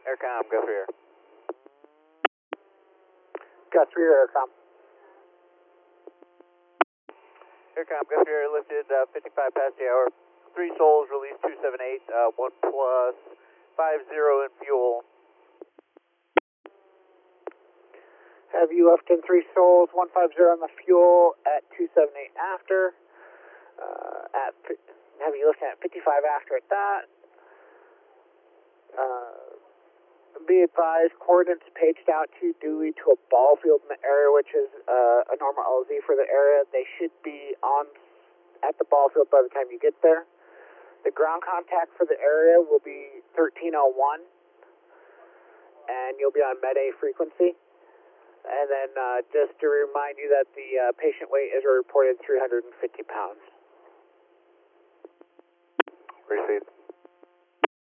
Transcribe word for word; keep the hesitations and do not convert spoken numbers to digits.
Aircom, go for air. Gus for your Aircom. Aircom, go for air, lifted uh, fifty-five past the hour. Three souls, release two seven eight, uh, one plus five zero in fuel. Have you left in three souls, one five zero on the fuel at two seven eight after. Uh, at have you lifted at fifty-five after at that. Uh, be advised, coordinates paged out to Dewey to a ball field in the area, which is uh, a normal L Z for the area. They should be on at the ball field by the time you get there. The ground contact for the area will be thirteen oh one, and you'll be on Med-A frequency. And then uh, just to remind you that the uh, patient weight is a reported three hundred fifty pounds. Receive.